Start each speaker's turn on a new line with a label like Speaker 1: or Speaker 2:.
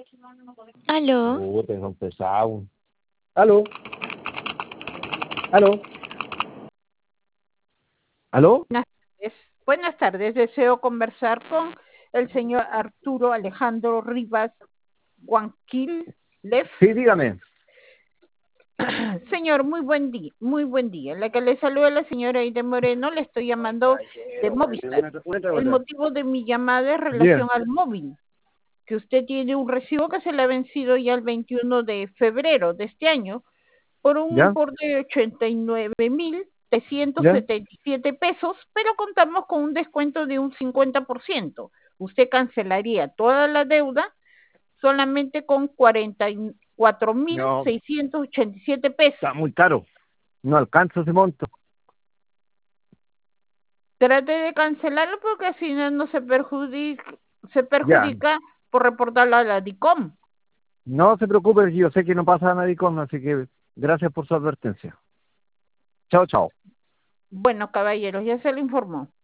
Speaker 1: Aló,
Speaker 2: Puta, son pesados. ¿Aló? ¿Aló? ¿Aló?
Speaker 3: Buenas tardes. Buenas tardes. Deseo conversar con el señor Arturo Alejandro Rivas Guanquil-Lef.
Speaker 2: Sí, dígame.
Speaker 3: Señor, muy buen día, muy buen día. La que le saluda la señora Aide Moreno, le estoy llamando de Movistar. El motivo de mi llamada es relación al móvil, que usted tiene un recibo que se le ha vencido ya el 21 de febrero de este año por un
Speaker 2: ¿Ya?
Speaker 3: importe de 89.377 pesos, pero contamos con un descuento de un 50%. Usted cancelaría toda la deuda solamente con 44.687 pesos.
Speaker 2: Está muy caro. No alcanza ese monto.
Speaker 3: Trate de cancelarlo porque así no se perjudica,
Speaker 2: Ya.
Speaker 3: por reportarlo a la DICOM.
Speaker 2: No se preocupe, yo sé que no pasa nadie con, así que gracias por su advertencia. Chao, chao.
Speaker 3: Bueno, caballeros, ya se lo informó.